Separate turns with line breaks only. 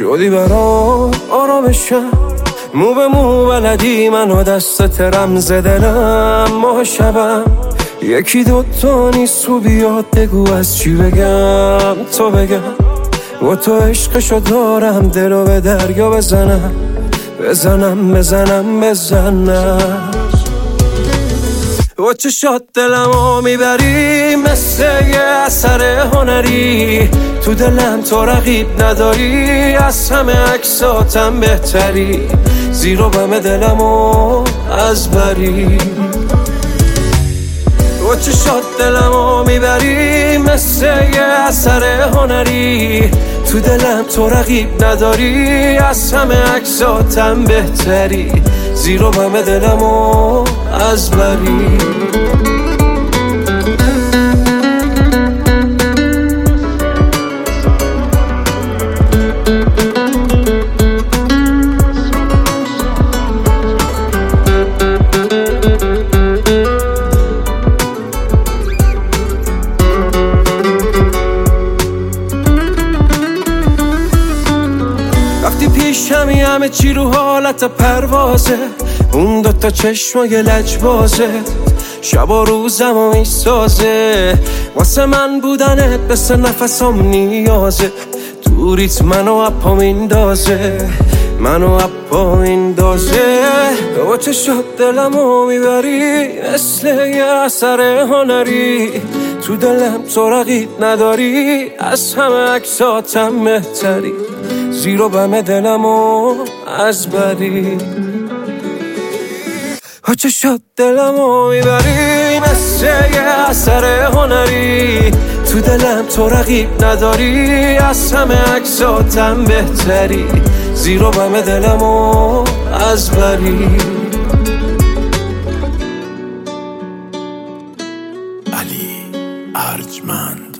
شدی برام آرامشم، مو به مو بلدی منو دستت رمز دلم. ماه شبم یکی دوتا نیست تو بیاد بگو از چی بگم تو بگم. و تو عشقشو دارم دلو به دریا بزنم و چشات دلمو میبری مثل یه اثر هنری. تو دلم تو رقیب نداری، از همه عکساتم بهتری. زیر و بم دلمو از بری و چشات دلمو میبری مثل یه اثر هنری. تو دلم تو رقیب نداری، از همه عکساتم بهتری. زیر و بم دلمو از بری. وقتی پیشمی همه چی رو حالت پروازه، اون دوتا چشمای لجبازه شب و روزم و میسازه. واسه من بودنت مثل نفسم نیازه، دوریت منو اپا میندازه و چشات دلمو میبری مثل یه اثر هنری. تو دلم تو رقیب نداری، از همه عکساتم بهتری. زیر و بم دلمو از بری و چشات دلمو میبری مثل یه اثر هنری. تو دلم تو رقیب نداری، از همه عکساتم بهتری. زیر و بم دلمو از بری.
علی ارجمند.